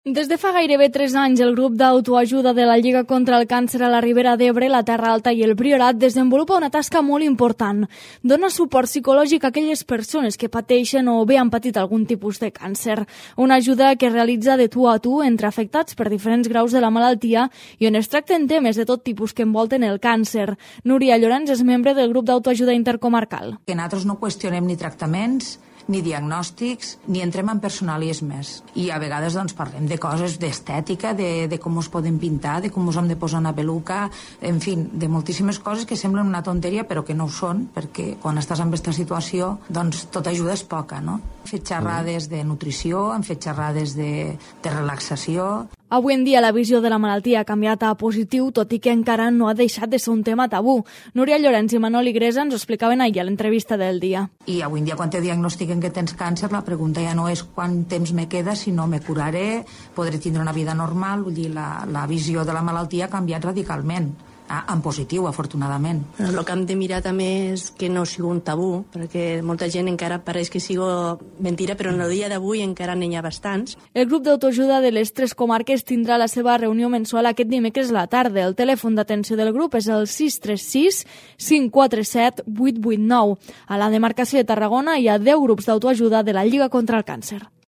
Des de fa gairebé 3 anys, el grup d'autoajuda de la Lliga contra el Càncer a la Ribera d'Ebre, la Terra Alta i el Priorat desenvolupa una tasca molt important. Dona suport psicològic a aquelles persones que pateixen o bé han patit algun tipus de càncer. Una ajuda que realitza de tu a tu entre afectats per diferents graus de la malaltia i on es tracten temes de tot tipus que envolten el càncer. Núria Llorenç és membre del grup d'autoajuda intercomarcal. Que nosaltres no qüestionem ni tractaments, ni diagnòstics, ni entrem en personalismes. I a vegades parlem de coses d'estètica, de com us poden pintar, de com us hem de posar una peluca, en fi, de moltíssimes coses que semblen una tonteria però que no ho són, perquè quan estàs en aquesta situació, tota ajuda és poca, no? Hem fet xerrades de nutrició, hem fet xerrades de relaxació. Avui en dia la visió de la malaltia ha canviat a positiu, tot i que encara no ha deixat de ser un tema tabú. Núria Llorenç i Manol Igresa ens ho explicaven ahir a l'entrevista del dia. I avui en dia, quan te diagnostiquen que tens càncer, la pregunta ja no és quant temps me queda, sinó me curaré, podré tindre una vida normal. Vull dir, la visió de la malaltia ha canviat radicalment. En positiu, afortunadament. El que hem de mirar també és que no sigui un tabú, perquè molta gent encara pareix que sigui mentira, però en el dia d'avui encara n'hi ha bastants. El grup d'autoajuda de les 3 comarques tindrà la seva reunió mensual aquest dimecres a la tarda. El telèfon d'atenció del grup és el 636 547 889. A la demarcació de Tarragona hi ha 10 grups d'autoajuda de la Lliga contra el Càncer.